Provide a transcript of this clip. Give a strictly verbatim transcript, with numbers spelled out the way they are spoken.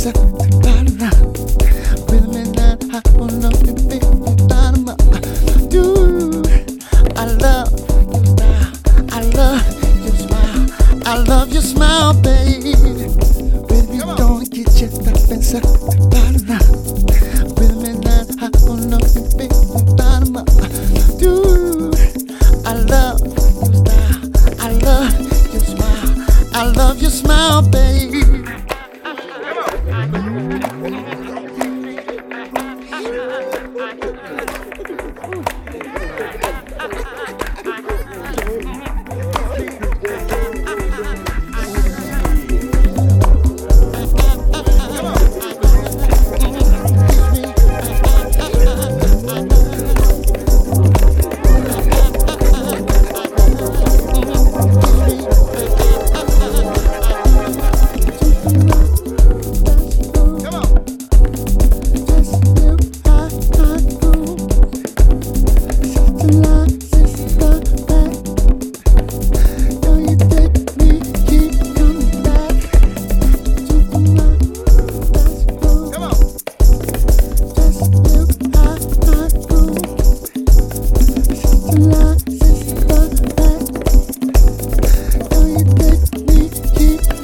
pensa di parla. With me now, I don't know if it's bottom up. You, I love your style. I love your smile. I love your smile, baby. With me, don't get just a pensa di parla. With me now, I don't know if it's bottom up. You, I love your style. I love your smile. I love your smile, baby.